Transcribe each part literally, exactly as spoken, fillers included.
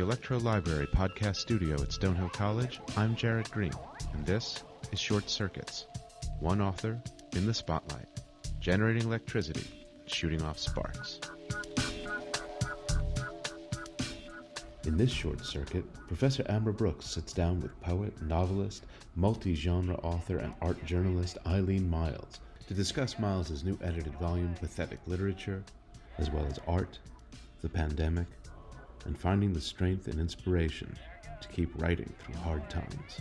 Electro Library podcast studio at Stonehill College, I'm Jared Green, and this is Short Circuits. One author in the spotlight, generating electricity, shooting off sparks. In this short circuit, Professor Amber Brooks sits down with poet, novelist, multi-genre author, and art journalist Eileen Myles to discuss Myles' new edited volume, Pathetic Literature, as well as art, the pandemic, and finding the strength and inspiration to keep writing through hard times.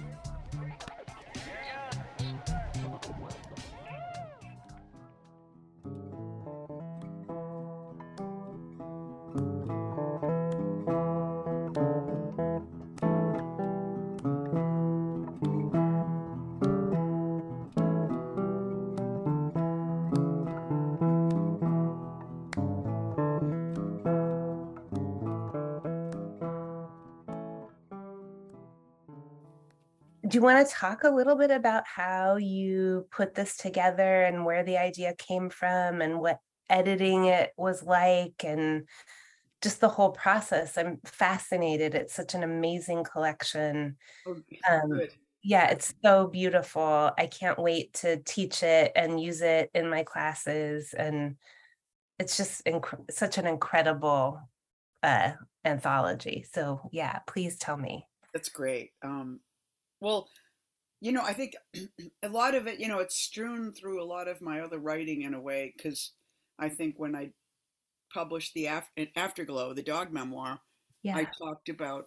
Do you want to talk a little bit about how you put this together and where the idea came from and what editing it was like and just the whole process? I'm fascinated. It's such an amazing collection. Oh, Um, good. yeah, it's so beautiful. I can't wait to teach it and use it in my classes. And it's just inc- such an incredible uh, anthology. So yeah, please tell me. That's great. Um, well, you know, I think a lot of it, you know, it's strewn through a lot of my other writing in a way, because I think when I published the Af- Afterglow, the dog memoir, Yeah. I talked about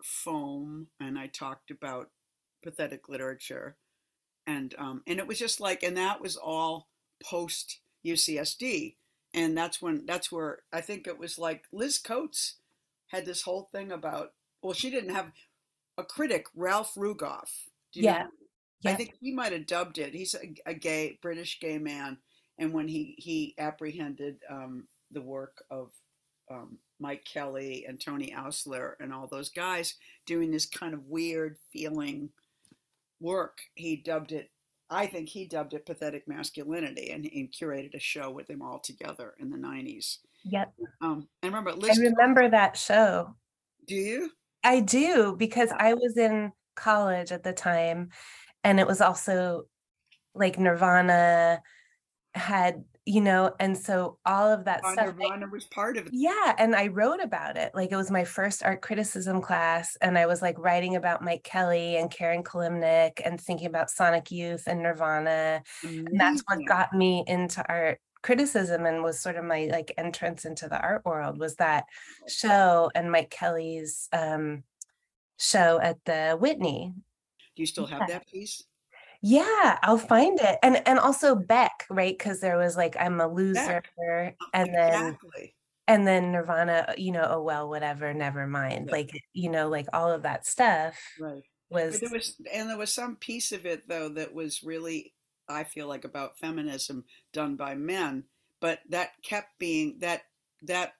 foam and I talked about pathetic literature, and um, and it was just like, and that was all post U C S D, and that's when that's where I think it was like Liz Coates had this whole thing about, well, she didn't have a critic, Ralph Rugoff. Do you Yeah. know? Yeah. I think he might have dubbed it. He's a, a gay, British gay man. And when he, he apprehended um, the work of um, Mike Kelly and Tony Ausler and all those guys doing this kind of weird feeling work, he dubbed it, I think he dubbed it Pathetic Masculinity, and, and curated a show with them all together in the nineties. Yep. Um, and remember, I Liz, remember that show. do you? I do, because I was in college at the time, and it was also like Nirvana had, you know, and so all of that Uh, stuff. I- Nirvana was part of it. yeah, and I wrote about it. Like it was my first art criticism class, and I was like writing about Mike Kelly and Karen Kalimnik and thinking about Sonic Youth and Nirvana. And that's what Amazing. got me into art criticism and was sort of my like entrance into the art world, was that show and Mike Kelly's um show at the Whitney. Do you still have Yeah. that piece? Yeah, I'll find it. And and also Beck, right? Because there was like I'm a loser, Beck. and then Exactly. and then Nirvana, you know, oh well, whatever, never mind. Yeah. Like, you know, like all of that stuff Right. was But there was, and there was some piece of it though that was really, I feel like, about feminism done by men, but that kept being that that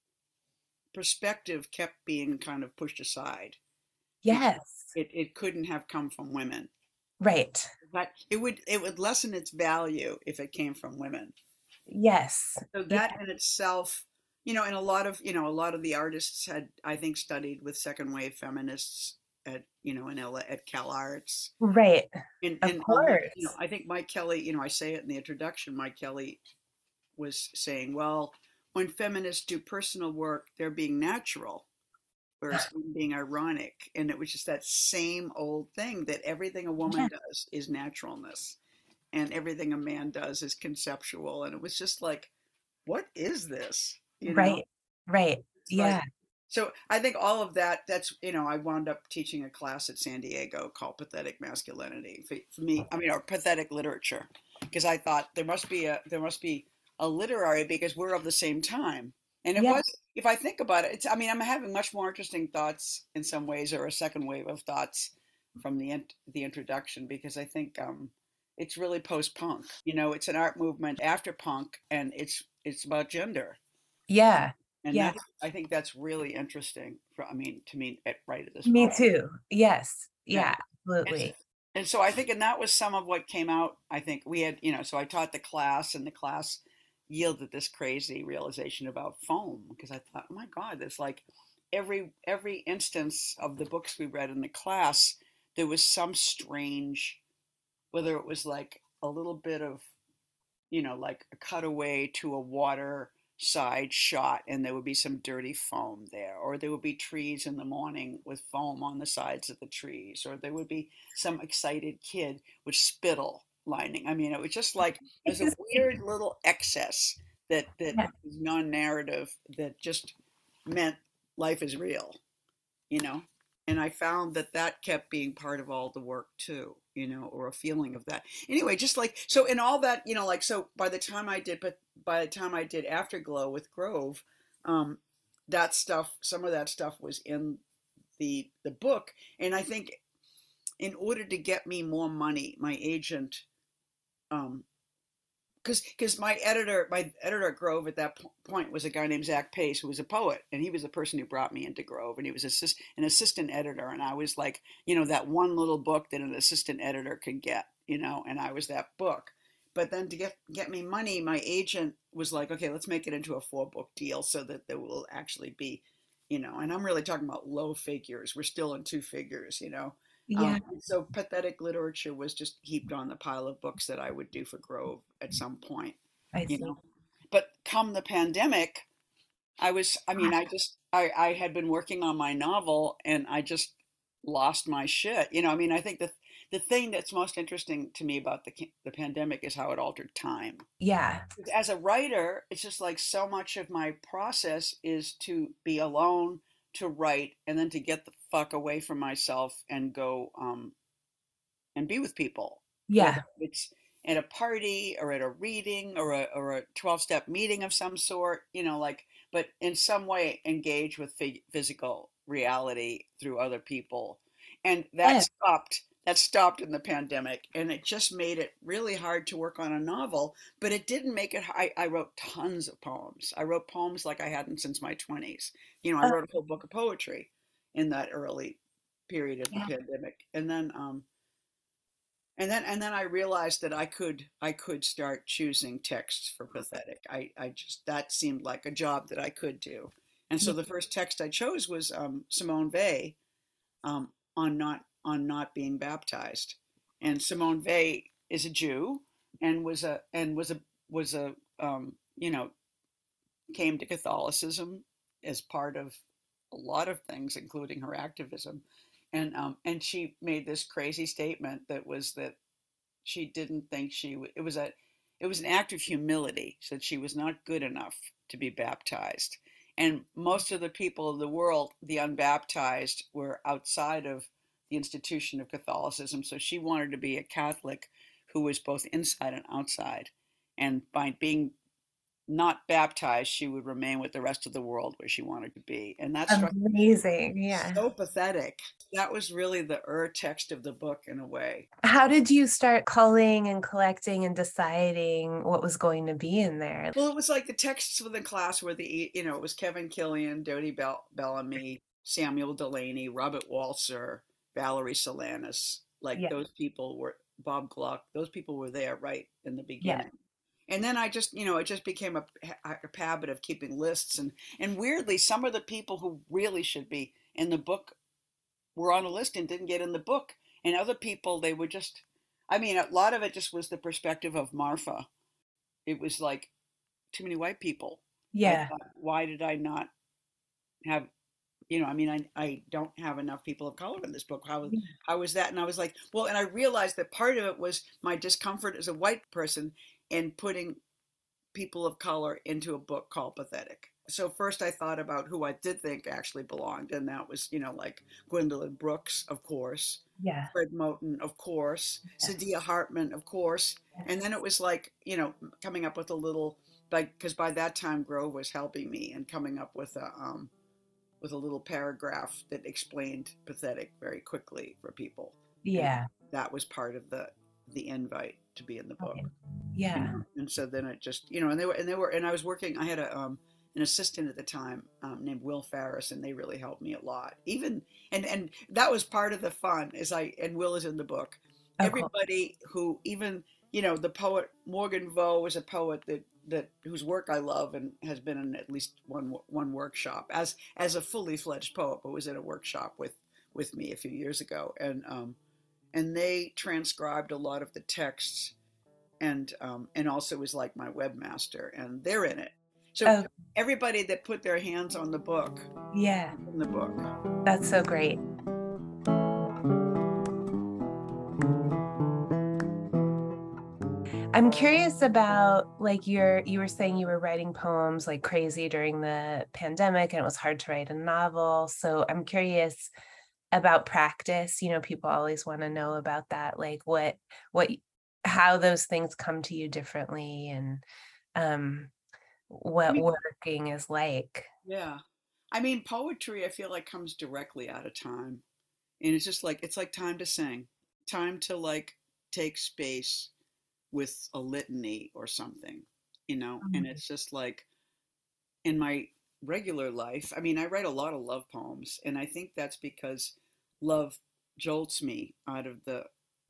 perspective kept being kind of pushed aside. yes, It it couldn't have come from women. right. But it would it would lessen its value if it came from women. Yes. So Yeah. that in itself, you know, and a lot of, you know, a lot of the artists had, I think, studied with second wave feminists at, you know, in L A, at Cal Arts. Right. And, Of and course. you know, I think Mike Kelly, you know, I say it in the introduction, Mike Kelly was saying, well, when feminists do personal work, they're being natural, whereas I'm being ironic. And it was just that same old thing that everything a woman Yeah. does is naturalness, and everything a man does is conceptual. And it was just like, what is this? You know? Right. Right. It's like- Yeah. so I think all of that, that's, you know, I wound up teaching a class at San Diego called Pathetic Masculinity. For, for me, I mean, or Pathetic Literature, because I thought there must be a, there must be a literary, because we're of the same time. And it Yeah. was, if I think about it, it's, I mean, I'm having much more interesting thoughts in some ways, or a second wave of thoughts from the, in- the introduction, because I think um, it's really post-punk. You know, it's an art movement after punk, and it's, it's about gender. Yeah. And Yeah. that's, I think that's really interesting. For, I mean, to me, at, right at this Me moment. too. Yes. Yeah. Yeah, And, absolutely. and so I think, and that was some of what came out. I think we had, you know, so I taught the class, and the class yielded this crazy realization about foam, because I thought, oh my God, it's like every every instance of the books we read in the class, there was some strange, whether it was like a little bit of, you know, like a cutaway to a water side shot and there would be some dirty foam there, or there would be trees in the morning with foam on the sides of the trees, or there would be some excited kid with spittle lining. I mean, it was just like there's a weird little excess that that Yeah. was non-narrative that just meant life is real, you know. And I found that that kept being part of all the work too, you know, or a feeling of that. Anyway, just like so, in all that, you know, like so. By the time I did, but by the time I did Afterglow with Grove, um, that stuff, some of that stuff was in the the book. And I think in order to get me more money, my agent, um, because because my editor my editor at Grove at that point was a guy named Zach Pace, who was a poet, and he was the person who brought me into Grove, and he was assist, an assistant editor, and I was like, you know, that one little book that an assistant editor could get, you know, and I was that book. But then to get get me money, my agent was like, okay, let's make it into a four book deal so that there will actually be, you know, and I'm really talking about low figures. We're still in two figures, you know. Yeah. Um, so pathetic literature was just heaped on the pile of books that I would do for Grove at some point, I you see. know. But come the pandemic, I was, I mean, I just, I, I had been working on my novel and I just lost my shit. You know, I mean, I think the, the thing that's most interesting to me about the, the pandemic is how it altered time. Yeah. As a writer, it's just like so much of my process is to be alone, to write, and then to get the fuck away from myself and go um, and be with people. Yeah. Whether it's at a party or at a reading or a or a twelve step meeting of some sort, you know, like, but in some way engage with physical reality through other people. And that Yeah. stopped. That stopped in the pandemic, and it just made it really hard to work on a novel. But it didn't make it. I, I wrote tons of poems. I wrote poems like I hadn't since my twenties. You know, I Oh, wrote a whole book of poetry in that early period of the yeah. pandemic, and then um, and then and then I realized that I could I could start choosing texts for Pathetic. I I just that seemed like a job that I could do, and so Yeah. the first text I chose was um, Simone Weil um, on not on not being baptized, and Simone Weil is a Jew and was a and was a was a um, you know, came to Catholicism as part of a lot of things, including her activism, and um, and she made this crazy statement that was that she didn't think she w- it was a it was an act of humility, so that she was not good enough to be baptized, and most of the people of the world, the unbaptized, were outside of the institution of Catholicism, so she wanted to be a Catholic who was both inside and outside, and by being not baptized, she would remain with the rest of the world where she wanted to be. And that struck me Amazing. Yeah. so pathetic. That was really the ur text of the book in a way. How did you start culling and collecting and deciding what was going to be in there? Well, it was like the texts for the class were the, you know, it was Kevin Killian, Dodie Bell- Bellamy, Samuel Delaney, Robert Walser, Valerie Solanas. Like Yeah. those people were, Bob Gluck, those people were there right in the Yeah. beginning. And then I just, you know, it just became a, a habit of keeping lists. And, and weirdly, some of the people who really should be in the book were on a list and didn't get in the book. And other people, they were just, I mean, a lot of it just was the perspective of Marfa. It was like too many white people. I Yeah. thought, why did I not have, you know, I mean, I, I don't have enough people of color in this book. How, Yeah. how was that? And I was like, well, and I realized that part of it was my discomfort as a white person in putting people of color into a book called Pathetic. So first I thought about who I did think actually belonged, and that was, you know, like Gwendolyn Brooks, of course, Yeah. Fred Moten, of course, Yeah. Sadia Hartman, of course, and then it was like, you know, coming up with a little, like, because by that time Grove was helping me and coming up with a um, with a little paragraph that explained Pathetic very quickly for people. Yeah. And that was part of the the invite to be in the book. Okay. Yeah. You know? And so then it just, you know, and they were, and they were, and I was working, I had a, um, an assistant at the time um, named Will Farris, and they really helped me a lot. Even, and, and that was part of the fun is I, and Will is in the book. Oh, cool. Everybody who even, you know, the poet Morgan Vo was a poet that that whose work I love and has been in at least one one workshop as as a fully fledged poet, but was in a workshop with with me a few years ago, and um, and they transcribed a lot of the texts, and um, and also was like my webmaster, and they're in it. So Oh, everybody that put their hands on the book, yeah, in the book. that's so great. I'm curious about like your you were saying you were writing poems like crazy during the pandemic and it was hard to write a novel. So I'm curious about practice. You know, people always want to know about that, like what what how those things come to you differently and um I what mean, working is like. yeah. I mean, poetry, I feel like comes directly out of time. And it's just like, it's like time to sing, time to like take space with a litany or something, you know? And Mhm. it's just like in my regular life, I mean, I write a lot of love poems. And I think that's because love jolts me out of the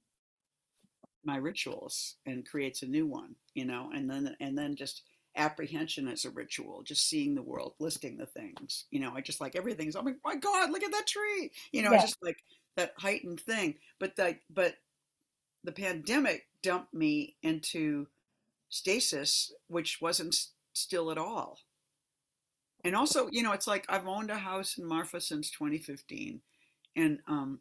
my rituals and creates a new one, you know, and then and then just apprehension as a ritual, just seeing the world, listing the things, you know, I just like everything's, oh my, my God, look at that tree, you know, it's Yeah. just like that heightened thing. But the but the pandemic dumped me into stasis, which wasn't still at all. And also, you know, it's like I've owned a house in Marfa since twenty fifteen, and um,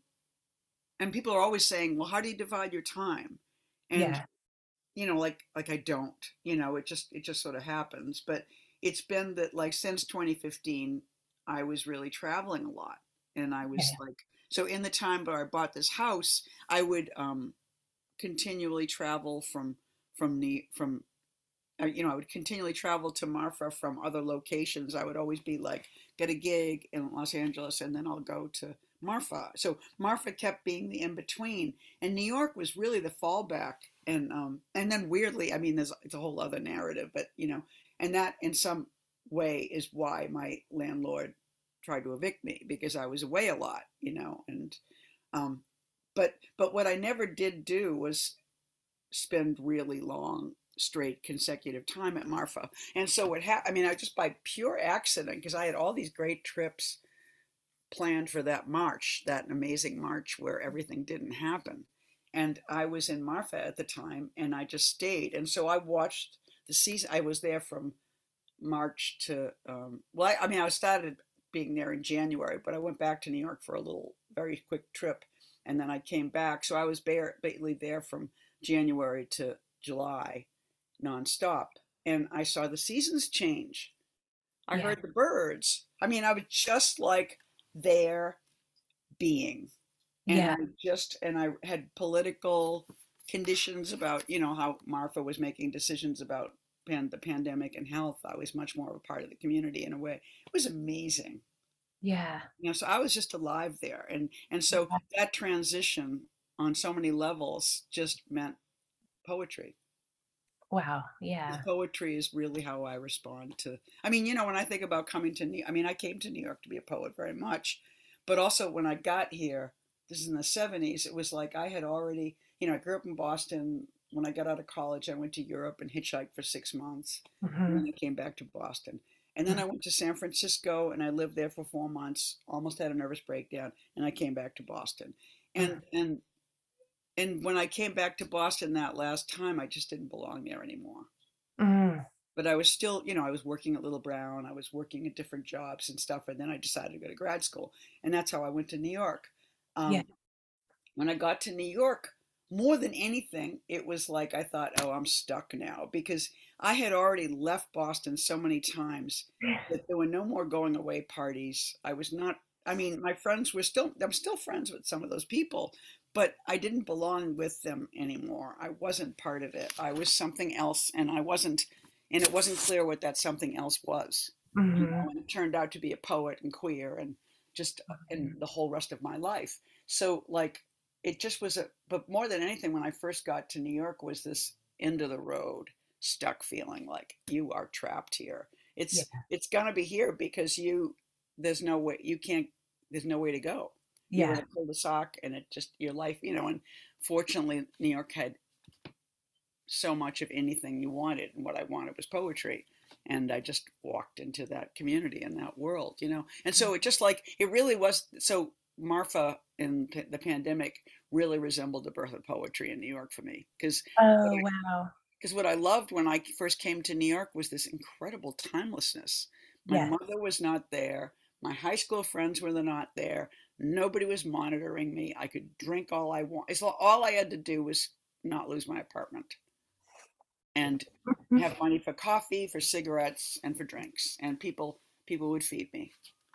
and people are always saying, well, how do you divide your time? And Yeah. you know, like like I don't, you know, it just it just sort of happens. But it's been that like since twenty fifteen, I was really traveling a lot, and I was Yeah. like, so in the time where I bought this house, I would um, continually travel from from the from uh, you know, I would continually travel to Marfa from other locations. I would always be like, get a gig in Los Angeles, and then I'll go to Marfa. So Marfa kept being the in between, and New York was really the fallback. And um, and then weirdly, I mean, there's it's a whole other narrative, but you know, and that in some way is why my landlord tried to evict me because I was away a lot, you know, and um, but but what I never did do was spend really long straight consecutive time at Marfa. And so what happened, I mean, I just by pure accident, because I had all these great trips planned for that March, that amazing March where everything didn't happen. And I was in Marfa at the time and I just stayed. And so I watched the season. I was there from March to, um, well, I, I mean, I started being there in January, but I went back to New York for a little very quick trip. And then I came back. So I was basically there from January to July nonstop. And I saw the seasons change. I Yeah. heard the birds. I mean, I was just like there being. And I Yeah. just, and I had political conditions about, you know, how Marfa was making decisions about pan, the pandemic and health. I was much more of a part of the community in a way. It was amazing. Yeah. You know, so I was just alive there. And, and so that transition on so many levels just meant poetry. Wow. Because Yeah. poetry is really how I respond to. I mean, you know, when I think about coming to New, I mean, I came to New York to be a poet very much, but also when I got here, this is in the seventies, it was like I had already, you know, I grew up in Boston. When I got out of college, I went to Europe and hitchhiked for six months, and then Hmm. I came back to Boston. And then I went to San Francisco and I lived there for four months, almost had a nervous breakdown, and I came back to Boston. And and and when I came back to Boston that last time, I just didn't belong there anymore. Hmm. But I was still, you know, I was working at Little Brown, I was working at different jobs and stuff, and then I decided to go to grad school, and that's how I went to New York. Yeah. Um, when I got to New York, more than anything, it was like I thought, oh, I'm stuck now because I had already left Boston so many times that there were no more going away parties. I was not, I mean, my friends were still, I'm still friends with some of those people, but I didn't belong with them anymore. I wasn't part of it. I was something else, and I wasn't, and it wasn't clear what that something else was, you Hmm. know, and it turned out to be a poet and queer and just, and the whole rest of my life. So, like, it just was a, but more than anything, when I first got to New York, was this end of the road, stuck feeling like you are trapped here. Yeah. It's, it's gonna be here because you, there's no way, you can't, there's no way to go. You're in Yeah. a cul-de-sac and it just, your life, you know, and fortunately, New York had so much of anything you wanted, and what I wanted was poetry. And I just walked into that community and that world, you know. And so it just like it really was. So Marfa in p- the pandemic really resembled the birth of poetry in New York for me, because Oh, wow. because what I loved when I first came to New York was this incredible timelessness. My Yes. mother was not there. My high school friends were not there. Nobody was monitoring me. I could drink all I want. It's all all I had to do was not lose my apartment and have money for coffee, for cigarettes, and for drinks. And people people would feed me.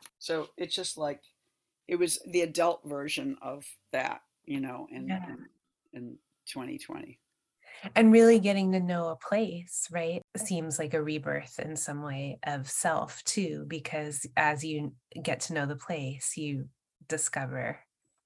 So it's just like it was the adult version of that, you know, in Yeah. in, in twenty twenty. And really getting to know a place, right, seems like a rebirth in some way of self too, because as you get to know the place, you discover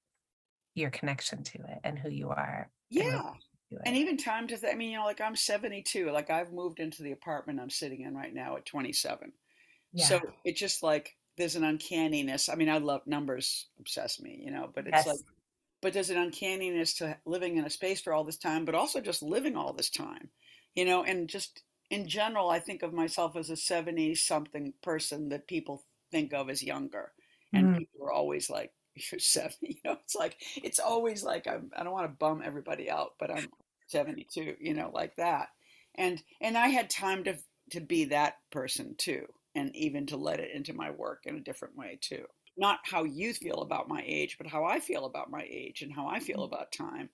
your connection to it and who you are in relation Yeah. to And it. even time to, th- I mean, you know, like I'm seventy-two, like I've moved into the apartment I'm sitting in right now at twenty-seven. So Yeah. it's just like there's an uncanniness. I mean, I love numbers, obsess me, you know, but it's like, Yes. but there's an uncanniness to living in a space for all this time, but also just living all this time, you know, and just in general, I think of myself as a seventy something person that people think of as younger. And Mm, people are always like, you're seventy, you know, it's like, it's always like, I'm, I don't want to bum everybody out, but I'm seventy-two, you know, like that. And, and I had time to, to be that person too, and even to let it into my work in a different way too. Not how you feel about my age, but how I feel about my age and how I feel about time.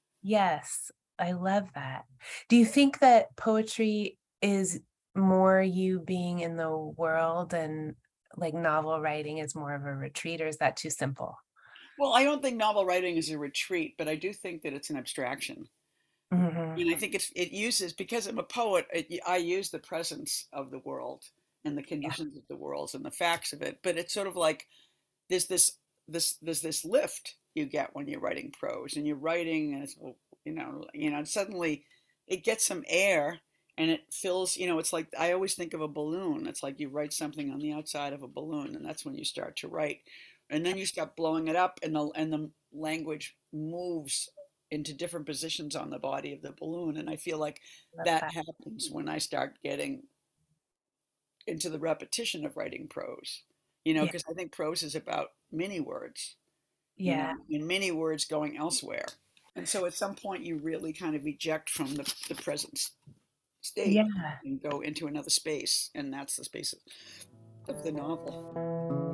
yes, I love that. Do you think that poetry is more you being in the world and like novel writing is more of a retreat, or is that too simple? Well, I don't think novel writing is a retreat, but I do think that it's an abstraction. Mhm. And I think it's it uses because I'm a poet, it, I use the presence of the world and the Yeah. conditions of the world and the facts of it. But it's sort of like there's this this there's this lift you get when you're writing prose and you're writing and it's well, you know you know and suddenly it gets some air and it fills you know it's like I always think of a balloon. It's like you write something on the outside of a balloon and that's when you start to write, and then you start blowing it up and the and the language moves into different positions on the body of the balloon, and I feel like Love that that. happens when I start getting into the repetition of writing prose, you know, Yeah. because I think prose is about many words, you know, Yeah. and many words going elsewhere. And so at some point you really kind of eject from the, the present state Yeah. and go into another space. And that's the space of the novel.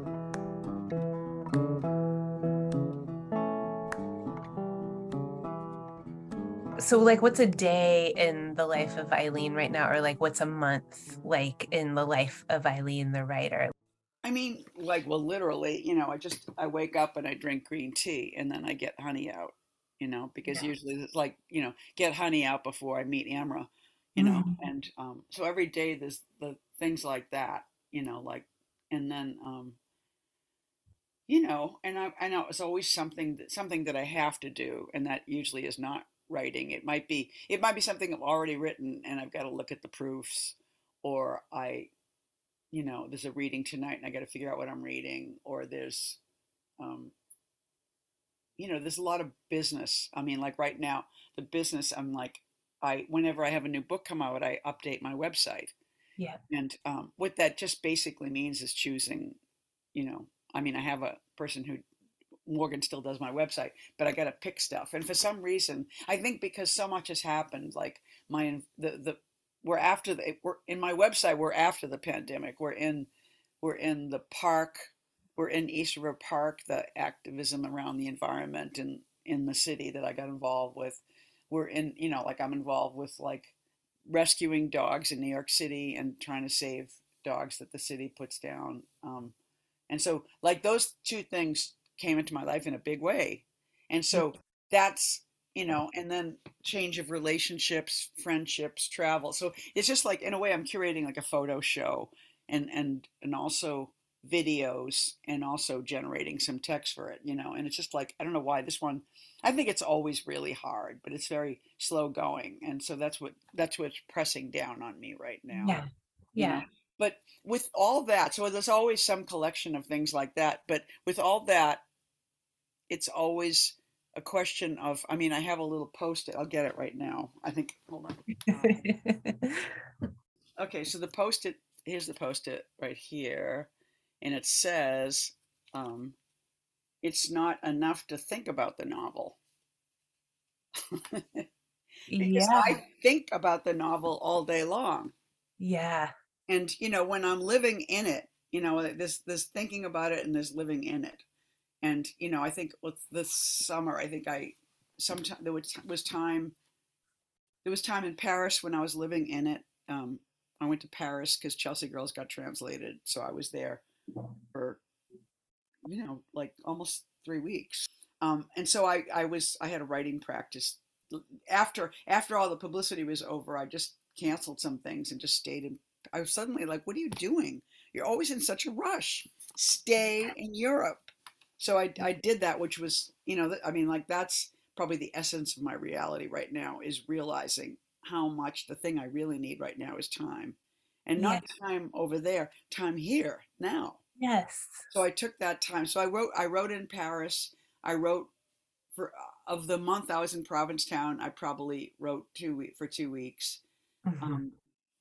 So like what's a day in the life of Eileen right now, or like what's a month like in the life of Eileen the writer? I mean, like, well, literally, you know, I just, I wake up and I drink green tea and then I get honey out, you know, because Yeah. usually it's like, you know, get honey out before I meet Amra, you know, Mhm. and um, so every day there's the things like that, you know, like, and then, um, you know, and I, I know it's always something that, something that I have to do, and that usually is not writing. It might be, it might be something I've already written and I've got to look at the proofs, or I, you know, there's a reading tonight and I got to figure out what I'm reading, or there's, um, you know, there's a lot of business. I mean, like right now, the business, I'm like, I, whenever I have a new book come out, I update my website. Yeah. And um, what that just basically means is choosing, you know, I mean, I have a person who, Morgan still does my website, but I got to pick stuff. And for some reason, I think because so much has happened, like my, the, the, we're after the, we're in my website, we're after the pandemic. We're in, we're in the park, we're in East River Park, the activism around the environment and in the city that I got involved with. We're in, you know, like I'm involved with like rescuing dogs in New York City and trying to save dogs that the city puts down. Um, and so, like, those two things came into my life in a big way. And Yeah. so that's, you know, and then change of relationships, friendships, travel. So it's just like, in a way, I'm curating like a photo show and, and, and also videos and also generating some text for it, you know, and it's just like, I don't know why this one, I think it's always really hard, but it's very slow going. And so that's what, that's what's pressing down on me right now, Yeah. you know, Yeah. but with all that, so there's always some collection of things like that, but with all that, it's always a question of, I mean, I have a little post-it. I'll get it right now. I think, hold on. Uh, okay, so the post-it, here's the post-it right here. And it says, um, it's not enough to think about the novel. Because Yeah. I think about the novel all day long. Yeah. And, you know, when I'm living in it, you know, this, this thinking about it and this living in it. And, you know, I think with this summer, I think I, sometime there was, was time, there was time in Paris when I was living in it. Um, I went to Paris because Chelsea Girls got translated. So I was there for, you know, like almost three weeks. Um, and so I, I was, I had a writing practice after, after all the publicity was over. I just canceled some things and just stayed in. I was suddenly like, what are you doing? You're always in such a rush. Stay in Europe. So I, I did that, which was, you know, I mean, like that's probably the essence of my reality right now is realizing how much the thing I really need right now is time and Yeah. not time over there, time here now. Yes. So I took that time. So I wrote, I wrote in Paris. I wrote for, of the month I was in Provincetown, I probably wrote two for two weeks. Mhm. Um,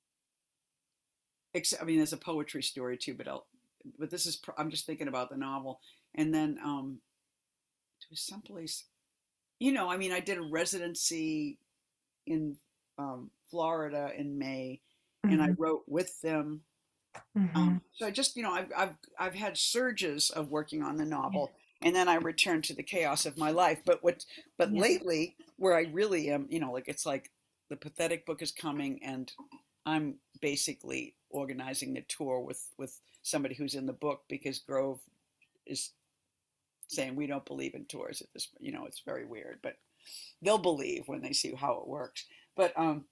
except, I mean, there's a poetry story too, but I'll, but this is, I'm just thinking about the novel. And then, um, it was someplace, you know, I mean, I did a residency in um, Florida in May, and I Mhm. wrote with them. Mhm. Um, so I just, you know, I've, I've, I've had surges of working on the Yeah. novel, and then I returned to the chaos of my life. But what, but Yeah. lately, where I really am, you know, like it's like the Pathetic book is coming, and I'm basically organizing the tour with with somebody who's in the book because Grove is saying we don't believe in tours at this, you know, it's very weird, but they'll believe when they see how it works. But um,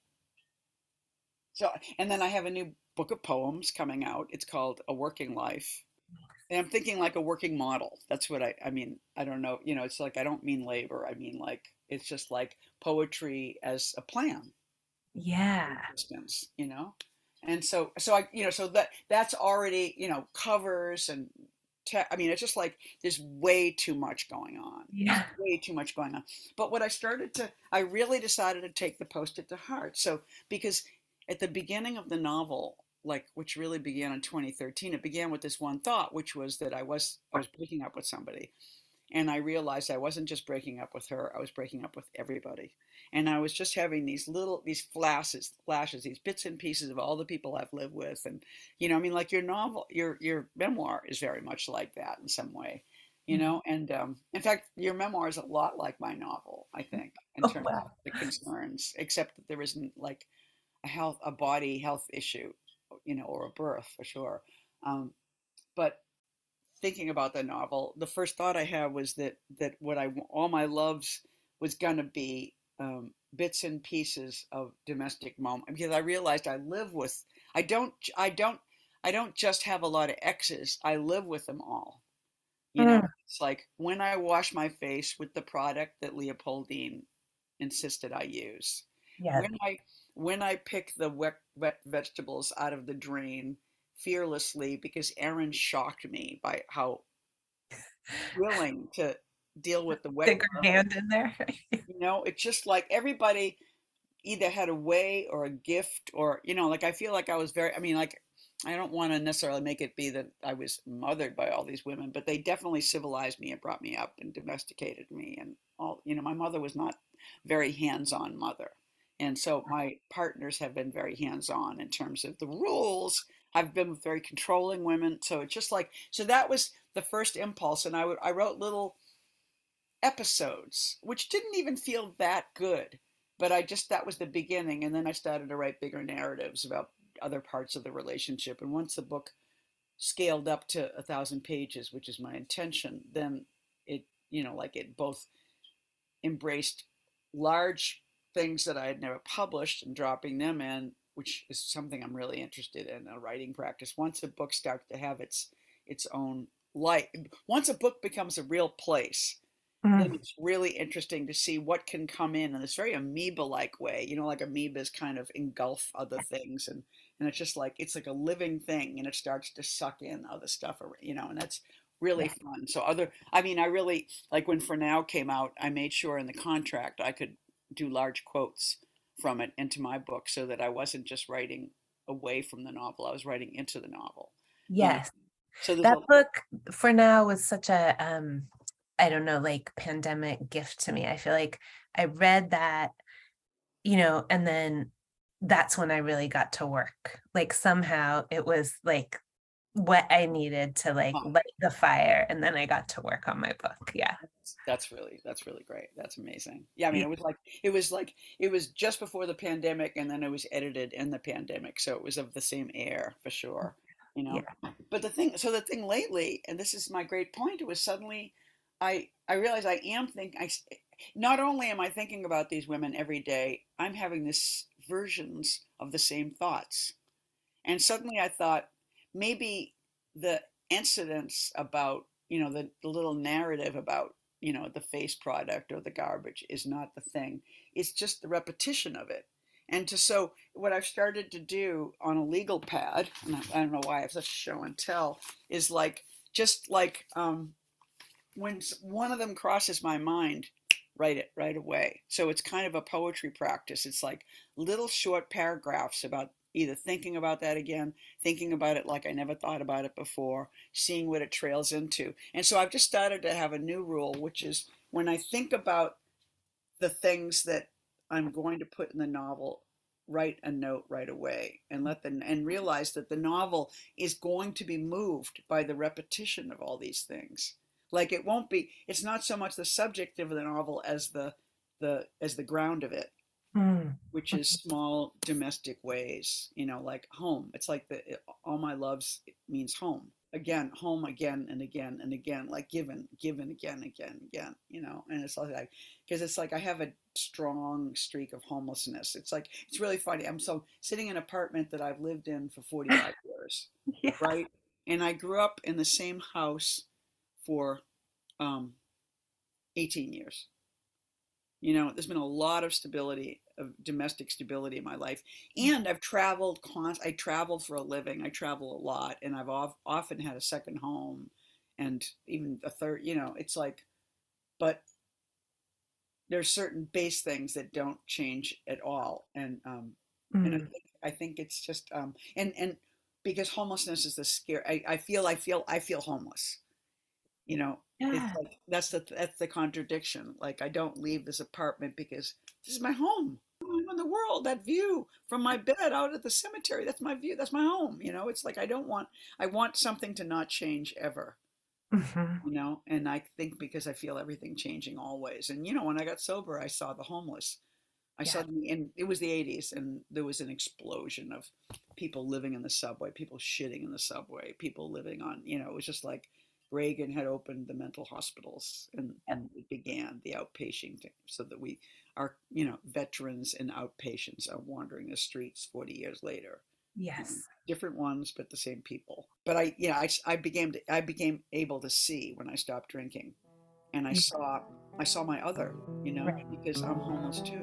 so and then I have a new book of poems coming out. It's called A Working Life. And I'm thinking like a working model. That's what I I mean, I don't know, you know, it's like I don't mean labor. I mean like it's just like poetry as a plan Yeah. for existence, you know? And so so I you know, so that that's already, you know, covers and te- I mean, it's just like there's way too much going on. There's Yeah. way too much going on. But what I started to, I really decided to take the post-it to heart. So because at the beginning of the novel, like which really began in twenty thirteen, it began with this one thought, which was that I was I was breaking up with somebody, and I realized I wasn't just breaking up with her, I was breaking up with everybody. And I was just having these little, these flashes, flashes, these bits and pieces of all the people I've lived with. And, you know, I mean, like your novel, your, your memoir is very much like that in some way, you Mhm. know? And um, in fact, your memoir is a lot like my novel, I think, in Oh, terms of wow. the concerns, except that there isn't like a health, a body health issue, you know, or a birth for sure. Um, but thinking about the novel, the first thought I had was that that what I all my loves was gonna be um, bits and pieces of domestic moment because I realized I live with I don't I don't I don't just have a lot of exes. I live with them all. You know, Mm. it's like when I wash my face with the product that Leopoldine insisted I use. Yeah. When I when I pick the wet, wet vegetables out of the drain fearlessly because Erin shocked me by how willing to deal with the wet Stick her garlic. hand in there. You know, it's just like everybody either had a way or a gift or, you know, like I feel like I was very, I mean, like, I don't want to necessarily make it be that I was mothered by all these women, but they definitely civilized me and brought me up and domesticated me. And all, you know, my mother was not very hands-on mother. And so my partners have been very hands-on in terms of the rules. I've been with very controlling women. So it's just like, so that was the first impulse. And I would, I wrote little episodes, which didn't even feel that good. But I just, that was the beginning. And then I started to write bigger narratives about other parts of the relationship. And once the book scaled up to a thousand pages, which is my intention, then it, you know, like it both embraced large things that I had never published and dropping them in, which is something I'm really interested in, a writing practice. Once a book starts to have its its own life, once a book becomes a real place, then Mm. it's really interesting to see what can come in in this very amoeba-like way. You know, like amoebas kind of engulf other things, and and it's just like it's like a living thing, and it starts to suck in other stuff, you know, and that's really Yeah. fun. So other, I mean, I really, like when For Now came out, I made sure in the contract I could do large quotes from it into my book so that I wasn't just writing away from the novel, I was writing into the novel, you know. Yes. So there's That a, book For Now was such a um I don't know, like pandemic gift to me. I feel like I read that, you know, and then that's when I really got to work. Like somehow it was like what I needed to like uh, light the fire, and then I got to work on my book. Yeah. that's really, that's really great. That's amazing. Yeah, I mean, Yeah. it was like, it was like, it was just before the pandemic and then it was edited in the pandemic. So it was of the same air for sure, you know. Yeah. But the thing, so the thing lately, and this is my great point, it was suddenly I I realized I am think I s- not only am I thinking about these women every day, I'm having this versions of the same thoughts. And suddenly I thought maybe the incidents about, you know, the, the little narrative about, you know, the face product or the garbage is not the thing. It's just the repetition of it. And to so what I've started to do on a legal pad, and I, I don't know why I have such a show and tell, is like just like um, when one of them crosses my mind, write it right away. So it's kind of a poetry practice. It's like little short paragraphs about either thinking about that again, thinking about it like I never thought about it before, seeing what it trails into. And so I've just started to have a new rule, which is when I think about the things that I'm going to put in the novel, write a note right away and let them and realize that the novel is going to be moved by the repetition of all these things. Like it won't be, it's not so much the subject of the novel as the the as the ground of it, Mm. which is small domestic ways, you know, like home. It's like the all my loves means home. Again, home again and again and again, like given, given again, again, again, you know, and it's like, because it's like I have a strong streak of homelessness. It's like, it's really funny. I'm so sitting in an apartment that I've lived in for forty-five years, Yeah. right? And I grew up in the same house for um, eighteen years. You know, there's been a lot of stability, of domestic stability in my life. And I've traveled, const- I travel for a living. I travel a lot and I've of- often had a second home and even a third, you know, it's like, but there's certain base things that don't change at all. And, um, and I Mm. think, I think it's just, um, and, and because homelessness is the scare, I, I feel, I feel, I feel homeless. You know, it's Yeah. like that's the that's the contradiction. Like I don't leave this apartment because this is my home. I'm in the world. That view from my bed out at the cemetery, that's my view. That's my home. You know, it's like I don't want I want something to not change ever, Mhm. you know, and I think because I feel everything changing always. And you know, when I got sober, I saw the homeless. I Yeah. saw them, and it was the eighties, and there was an explosion of people living in the subway, people shitting in the subway, people living on, you know, it was just like Reagan had opened the mental hospitals, and, and it began the outpatient thing so that we are, you know, veterans and outpatients are wandering the streets forty years later. You know, Yes. different ones, but the same people. But I, yeah, I, I became, I became able to see when I stopped drinking, and I Yeah. saw, I saw my other, you know, Right. because I'm homeless too.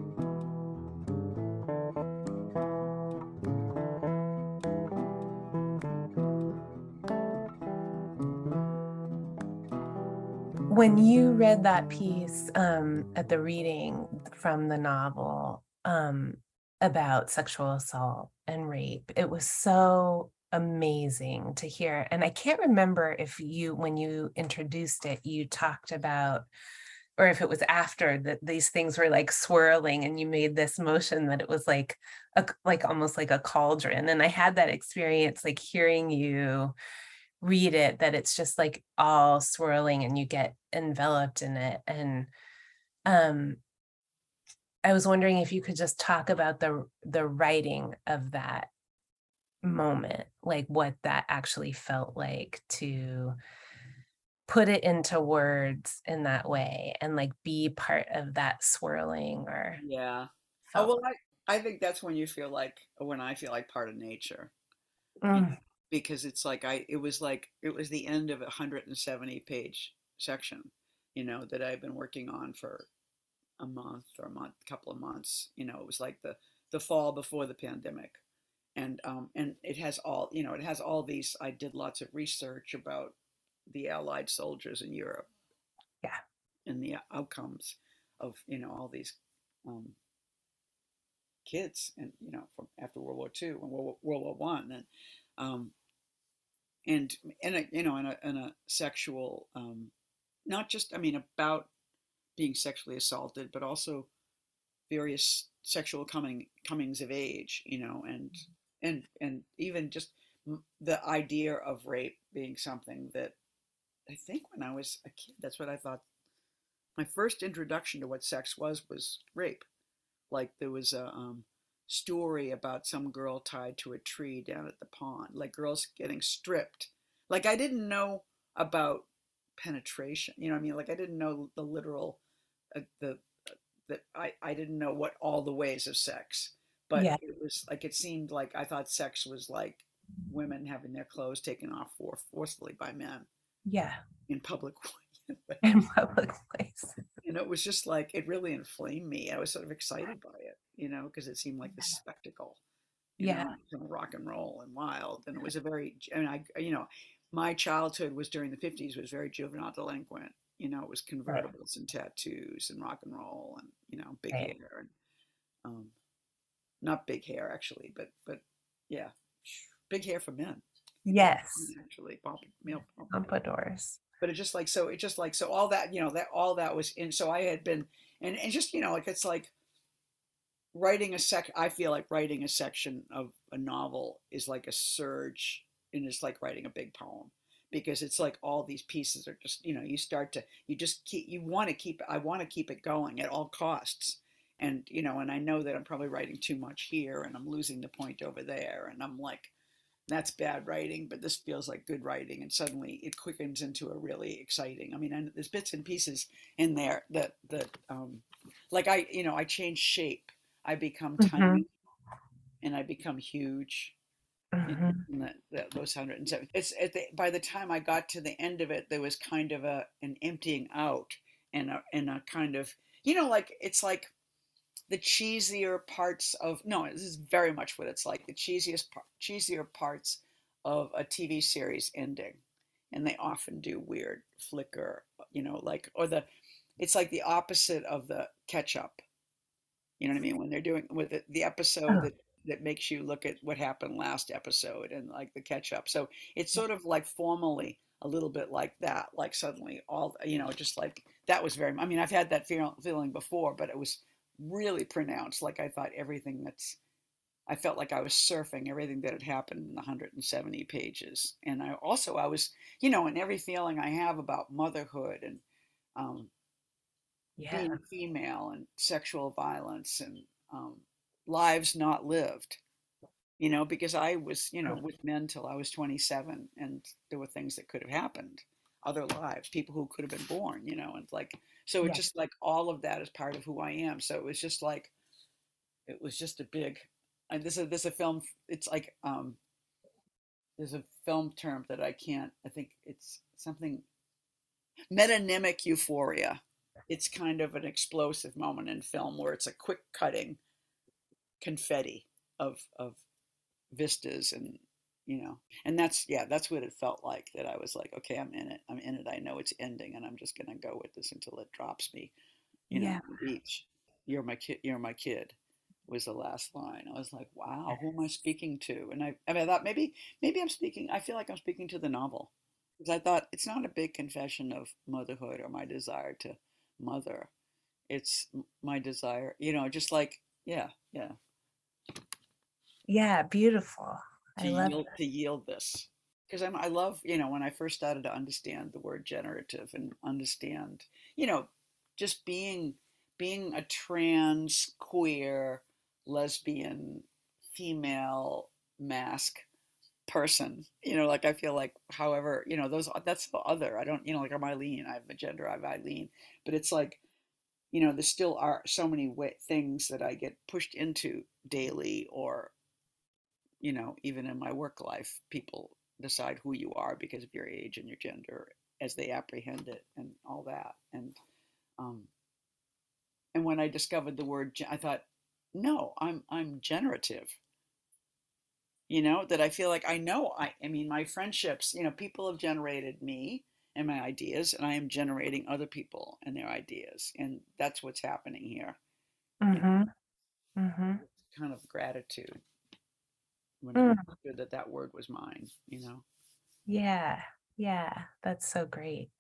When you read that piece um, at the reading from the novel um, about sexual assault and rape, it was so amazing to hear. And I can't remember if you, when you introduced it, you talked about, or if it was after that these things were like swirling and you made this motion that it was like a, like almost like a cauldron. And I had that experience like hearing you read it, that it's just like all swirling and you get enveloped in it. And um I was wondering if you could just talk about the the writing of that moment, like what that actually felt like to put it into words in that way and like be part of that swirling or Yeah. Oh, felt well, I, I think that's when you feel like, when I feel like part of nature, you know, mm, because it's like I, it was like, it was the end of a one hundred seventy page section, you know, that I've been working on for a month or a month, couple of months. You know, it was like the, the fall before the pandemic. And, um, and it has all, you know, it has all these, I did lots of research about the Allied soldiers in Europe Yeah. and the outcomes of, you know, all these um, kids, and you know, from after World War Two and World, World War One, and um, and and a, you know, in a, in a sexual, um, not just, I mean, about being sexually assaulted, but also various sexual coming comings of age, you know, and and and even just the idea of rape being something that I think when I was a kid, that's what I thought. My first introduction to what sex was was rape. Like there was a um, story about some girl tied to a tree down at the pond, like girls getting stripped. Like I didn't know about penetration, you know what I mean? Like I didn't know the literal, uh, the uh, that I I didn't know what all the ways of sex, but Yeah. it was like it seemed like I thought sex was like women having their clothes taken off for forcefully by men Yeah. in public In ways. public place. You know, it was just like it really inflamed me. I was sort of excited by it, you know, because it seemed like this spectacle, you Yeah. know, kind of rock and roll and wild. And it was a very, I mean, I, you know, my childhood was during the fifties, was very juvenile delinquent. You know, it was Right. convertibles and tattoos and rock and roll and, you know, big Right. hair and um, not big hair actually, but, but yeah, big hair for men. Yes. Actually, pomp, male pompadours. Pompadours. But it just like so it just like so all that, you know, that all that was in, so I had been, and and just, you know, like it's like writing a sec I feel like writing a section of a novel is like a surge, and it's like writing a big poem, because it's like all these pieces are just, you know, you start to, you just keep, you want to keep, I want to keep it going at all costs. And you know, and I know that I'm probably writing too much here and I'm losing the point over there, and I'm like, that's bad writing, but this feels like good writing, and suddenly it quickens into a really exciting. I mean, and there's bits and pieces in there that that um, like I, you know, I change shape. I become Mm-hmm. tiny, and I become huge. In, Mm-hmm. in the, the, those one hundred seven. It's at the, by the time I got to the end of it, there was kind of a an emptying out, and a and a kind of, you know, like it's like the cheesier parts of, no, this is very much what it's like, the cheesiest cheesier parts of a T V series ending, and they often do weird flicker, you know, like, or the, it's like the opposite of the catch up, you know what I mean, when they're doing with it, the episode Oh, that that makes you look at what happened last episode, and like the catch up. So it's sort of like formally a little bit like that, like suddenly all, you know, just like that was very, I mean, I've had that feel, feeling before, but it was really pronounced. Like I thought everything that's, I felt like I was surfing everything that had happened in the one hundred seventy pages. And I also, I was, you know, and every feeling I have about motherhood and um, yeah. being female and sexual violence and um, lives not lived, you know, because I was, you know, with men till I was twenty-seven, and there were things that could have happened, other lives, people who could have been born, you know, and like, so it Yeah. just like all of that is part of who I am. So it was just like, it was just a big, and this is, this is a film, it's like, um, there's a film term that I can't, I think it's something, metonymic euphoria. It's kind of an explosive moment in film where it's a quick cutting confetti of of vistas, and you know, and that's, yeah, that's what it felt like, that I was like, okay, I'm in it, I'm in it, I know it's ending, and I'm just gonna go with this until it drops me, you know, Yeah. on the beach. You're my kid, you're my kid was the last line. I was like, wow, who am I speaking to? And I, I, mean, I thought maybe maybe I'm speaking, I feel like I'm speaking to the novel, because I thought it's not a big confession of motherhood or my desire to mother. It's my desire, you know, just like, yeah, yeah, Yeah. Beautiful. to I love yield to yield this, because I'm I love, you know, when I first started to understand the word generative and understand, you know, just being being a trans queer lesbian female mask person, you know, like I feel like, however, you know, those, that's the other, I don't, you know, like I'm Eileen, I have a gender, I have Eileen, but it's like, you know, there still are so many way, things that I get pushed into daily, or you know, even in my work life, people decide who you are because of your age and your gender as they apprehend it and all that. And um, and when I discovered the word, I thought, no, I'm I'm generative. You know, that I feel like I know. I I mean, my friendships, you know, people have generated me, and my ideas, and I am generating other people and their ideas. And that's what's happening here. You know, Mm-hmm. Mm-hmm. kind of gratitude when I Mm. understood that that word was mine, you know. Yeah. Yeah. That's so great.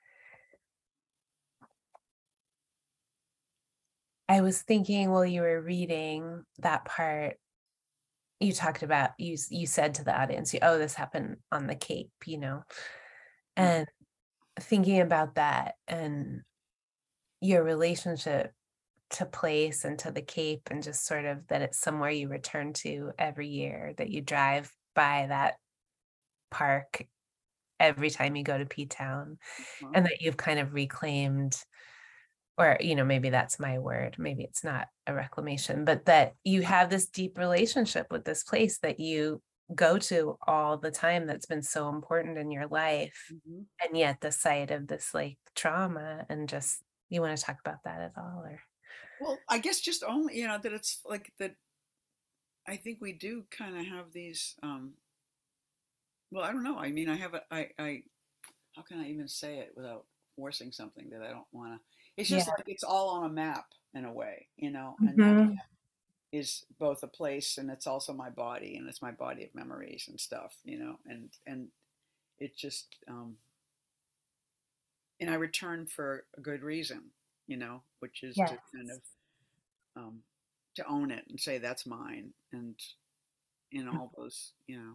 I was thinking while you were reading that part, you talked about you s- you said to the audience, oh, this happened on the Cape, you know, Yeah. and thinking about that and your relationship to place and to the Cape, and just sort of that it's somewhere you return to every year, that you drive by that park every time you go to P Town, Well, and that you've kind of reclaimed, or you know, maybe that's my word, maybe it's not a reclamation, but that you have this deep relationship with this place that you go to all the time, that's been so important in your life, mhm. and yet the site of this like trauma. And just, you want to talk about that at all, or Well, I guess just only, you know, that it's like that. I think we do kind of have these, um, well, I don't know. I mean, I have a, I, I, how can I even say it without forcing something that I don't want to? It's just yeah. like it's all on a map in a way, you know, and that Hmm. is both a place and it's also my body and it's my body of memories and stuff, you know, and, and it just, um, and I return for a good reason, you know, which is Yes. to kind of, um, to own it and say that's mine, and in all those, you know,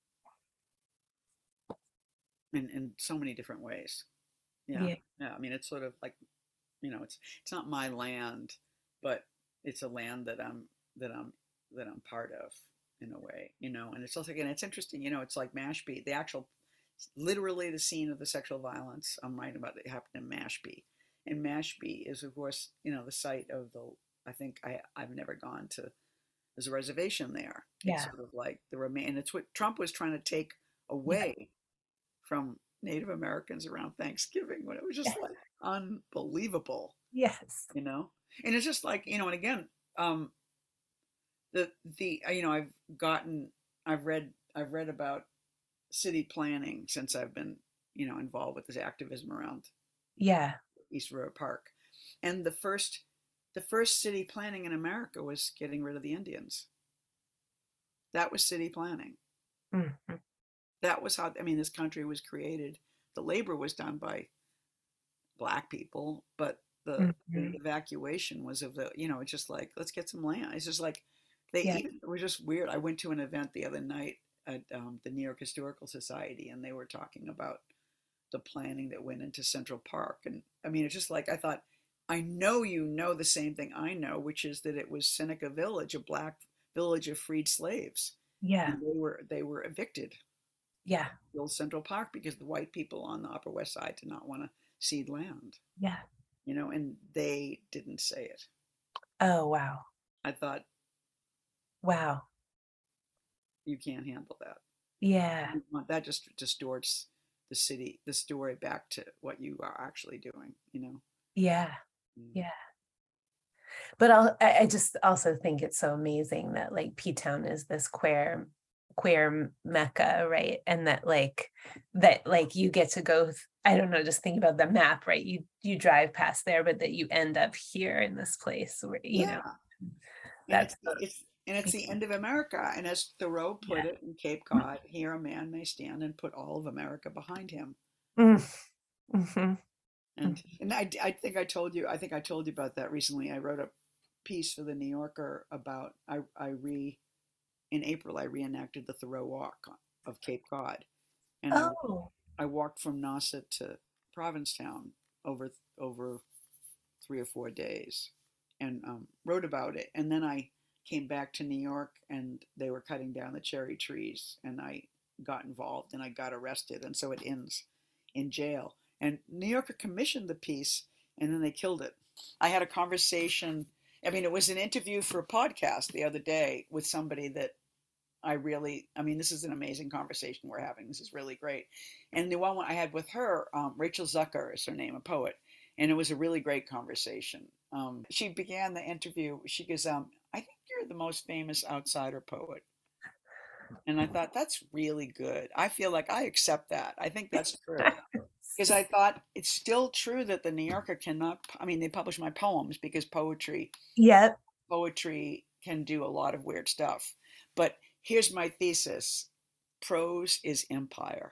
in, in so many different ways. Yeah. Yeah. Yeah. I mean, it's sort of like, you know, it's, it's not my land, but it's a land that I'm, that I'm, that I'm part of in a way, you know, and it's also, again, it's interesting, you know, it's like Mashpee, the actual, literally the scene of the sexual violence I'm writing about that happened in Mashpee. And Mashpee is, of course, you know, the site of the, I think I, I've never gone to, there's a reservation there. It's Yeah. sort of like the remain, and it's what Trump was trying to take Yeah. away from Native Americans around Thanksgiving, when it was just like unbelievable, Yes. you know? And it's just like, you know, and again, um, the, the, uh, you know, I've gotten, I've read, I've read about city planning since I've been, you know, involved with this activism around Yeah. East River Park. And the first, the first city planning in America was getting rid of the Indians. That was city planning. Mhm. That was how, I mean, this country was created. The labor was done by black people, but the, the Mhm. evacuation was of the, you know, it's just like, let's get some land. It's just like, they Yeah. even, it was just weird. I went to an event the other night at um, the New York Historical Society, and they were talking about the planning that went into Central Park. And I mean, it's just like, I thought, I know you know the same thing I know, which is that it was Seneca Village, a black village of freed slaves. Yeah. And they were, they were evicted, Yeah. build Central Park, because the white people on the Upper West Side did not want to cede land, Yeah. you know, and they didn't say it. Oh, wow. I thought, Wow. you can't handle that. Yeah. That just distorts the city, the story back to what you are actually doing, you know? Yeah. Mm. Yeah. But I'll, I I just also think it's so amazing that like P Town is this queer queer mecca, right? And that like that like you get to go th- I don't know, just think about the map, right? You you drive past there, but that you end up here in this place where, you know, Yeah. And that's it's, it's, and it's the end of America. And as Thoreau yeah. put it in Cape Cod, here a man may stand and put all of America behind him. Mm, mhm, And, mhm. and I, I think I told you, I think I told you about that recently. I wrote a piece for the New Yorker about, I, I re, in April, I reenacted the Thoreau Walk of Cape Cod. And I, Oh, I walked from Nauset to Provincetown over, over three or four days, and um, wrote about it. And then I came back to New York, and they were cutting down the cherry trees, and I got involved and I got arrested. And so it ends in jail. And New Yorker commissioned the piece, and then they killed it. I had a conversation. I mean, it was an interview for a podcast the other day with somebody that I really, I mean, this is an amazing conversation we're having. This is really great. And the one I had with her, um, Rachel Zucker is her name, a poet. And it was a really great conversation. Um, she began the interview. She goes, um, I think you're the most famous outsider poet. And I thought, that's really good. I feel like I accept that. I think that's true. Because I thought it's still true that the New Yorker cannot, I mean, they publish my poems because poetry, Yep. poetry can do a lot of weird stuff. But here's my thesis: prose is empire.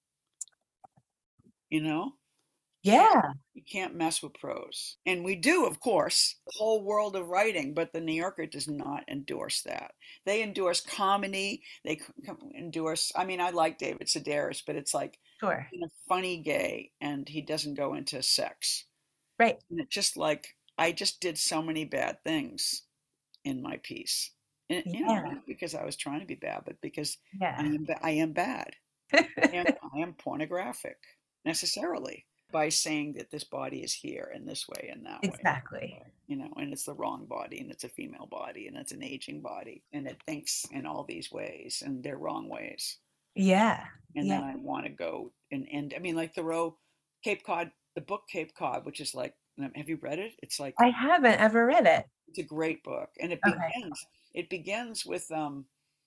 You know, can't Yeah. you can't mess with prose. And we do, of course, the whole world of writing, but the New Yorker does not endorse that. They endorse comedy. They c- endorse, I mean, I like David Sedaris, but it's like Sure. in a funny gay, and he doesn't go into sex. Right. And it's just like I just did so many bad things in my piece. And, you know, Yeah. not because I was trying to be bad, but because I Yeah. am ba- I am bad. And I am pornographic necessarily by saying that this body is here in this way and that way, Exactly. you know, and it's the wrong body and it's a female body and it's an aging body and it thinks in all these ways and they're wrong ways. Yeah. And Yeah. then I want to go and end. I mean, like Thoreau, Cape Cod, the book Cape Cod, which is like, have you read it? It's like I haven't ever read it. it's a great book, and it Okay. begins. It begins with um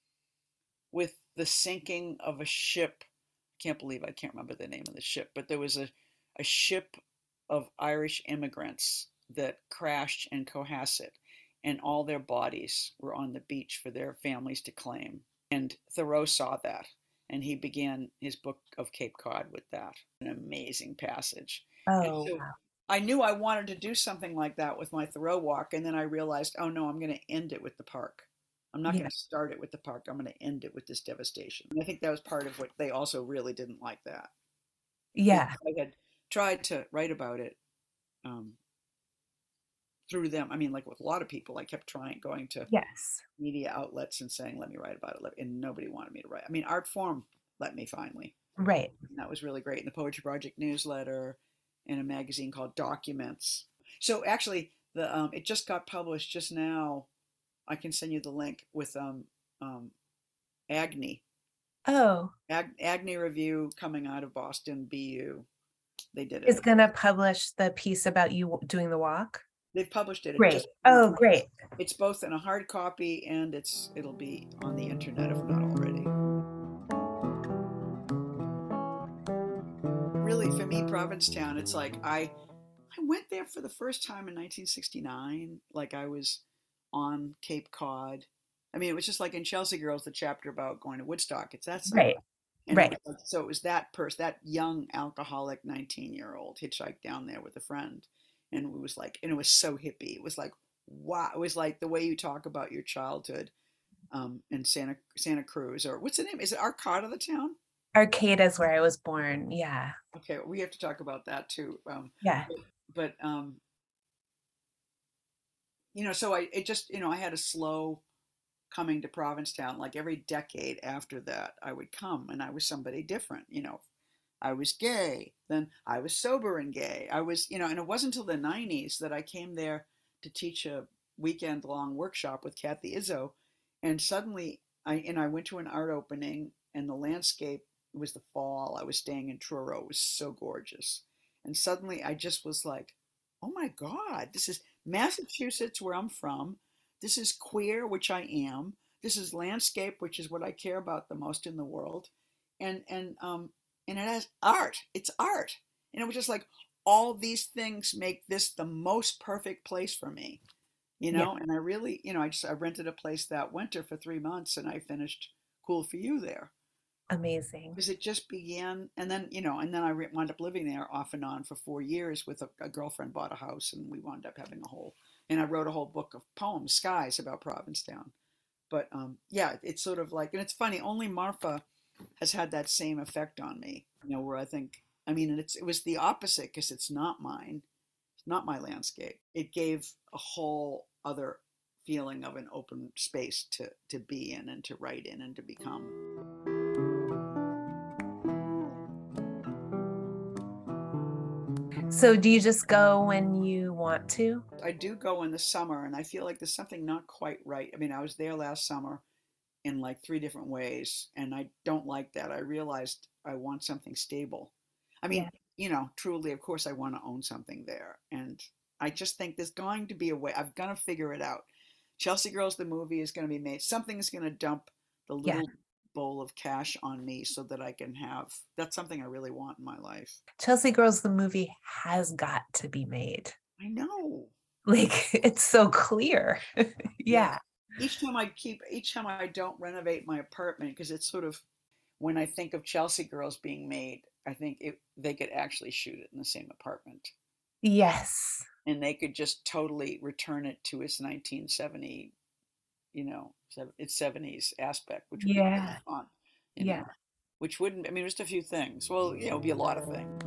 with the sinking of a ship. I can't believe I can't remember the name of the ship, but there was a a ship of Irish immigrants that crashed in Cohasset, and all their bodies were on the beach for their families to claim. And Thoreau saw that, and he began his book of Cape Cod with that. An amazing passage. And Oh, so wow. I knew I wanted to do something like that with my Thoreau walk, and then I realized, oh no, I'm going to end it with the park. I'm not Yeah. going to start it with the park. I'm going to end it with this devastation. And I think that was part of what they also really didn't like that. Yeah. I had tried to write about it um, through them. I mean, like with a lot of people, I kept trying, going to Yes. media outlets and saying, let me write about it. And nobody wanted me to write. I mean, Art Forum let me finally. Right. And that was really great. In the Poetry Project newsletter, in a magazine called Documents. So actually, the um, it just got published just now. I can send you the link with um, um, Agni. Oh, Ag- Agni Review coming out of Boston B U. They did it's it. gonna publish the piece about you w- doing the walk. They've published it. It Great. just Oh, great. it's both in a hard copy and it's it'll be on the internet if not already. Really, for me, Provincetown, it's like I I went there for the first time in nineteen sixty-nine. Like I was on Cape Cod. I mean, it was just like in Chelsea Girls, the chapter about going to Woodstock. It's that summer. Right. And it Right. was like, so it was that person, that young alcoholic nineteen year old hitchhiked down there with a friend. And it was like, and it was so hippie. It was like, wow. It was like the way you talk about your childhood um, in Santa Santa Cruz, or what's the name? Is it Arcata, the town? Arcata is where I was born. Yeah. Okay, we have to talk about that too. Um, Yeah. but um, you know, so I it just you know I had a slow coming to Provincetown. Like every decade after that, I would come, and I was somebody different. You know, I was gay, then I was sober and gay. I was you know, and it wasn't until the nineties that I came there to teach a weekend long workshop with Kathy Izzo, and suddenly I and I went to an art opening, and the landscape, it was the fall. I was staying in Truro. It was so gorgeous. And suddenly I just was like, oh my God, this is Massachusetts, where I'm from. This is queer, which I am. This is landscape, which is what I care about the most in the world. And and um and it has art. It's art. And it was just like all these things make this the most perfect place for me, you Yeah. know? And I really, you know, I just I rented a place that winter for three months and I finished Cool for You there Amazing. because it just began. And then you know and then I wound up living there off and on for four years, with a, a girlfriend bought a house and we wound up having a whole, and I wrote a whole book of poems, Skies, about Provincetown. But um yeah, it's sort of like, and it's funny, only Marfa has had that same effect on me, you know where I think, I mean, and it's it was the opposite because it's not mine, it's not my landscape. It gave a whole other feeling of an open space to to be in and to write in and to become. So do you just go when you want to? I do go in the summer, and I feel like there's something not quite right. I mean, I was there last summer in like three different ways, and I don't like that. I realized I want something stable. I mean, Yeah. you know, truly, of course, I want to own something there, and I just think there's going to be a way. I've got to figure it out. Chelsea Girls, the movie, is going to be made. Something's going to dump the Yeah. little bowl of cash on me so that I can have, that's something I really want in my life. Chelsea Girls, the movie, has got to be made. I know. Like, it's so clear. Yeah. Yeah. Each time I keep, each time I don't renovate my apartment, because it's sort of, when I think of Chelsea Girls being made, I think it, they could actually shoot it in the same apartment. Yes. And they could just totally return it to its nineteen seventy, you know, its seventies aspect, which would yeah. be really fun. You know, yeah. which wouldn't, I mean, just a few things. Well, you know, it would be a lot of things.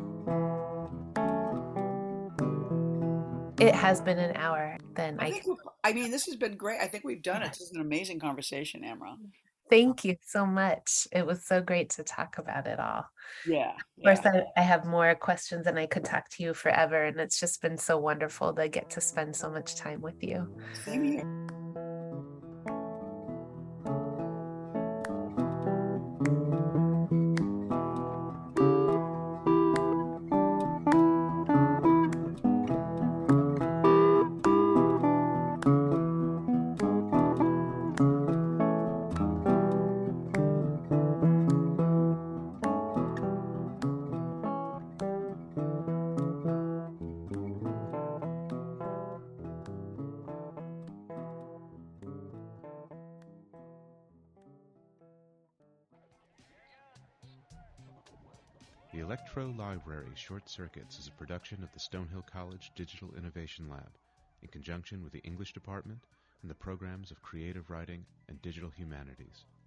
It has been an hour. Then I I, think, I mean, this has been great. I think we've done it. This is an amazing conversation, Amra. Thank you so much. It was so great to talk about it all. Yeah. Of course, yeah. I, I have more questions and I could talk to you forever. And it's just been so wonderful to get to spend so much time with you. Same here. The Electro Library Short Circuits is a production of the Stonehill College Digital Innovation Lab in conjunction with the English Department and the programs of Creative Writing and Digital Humanities.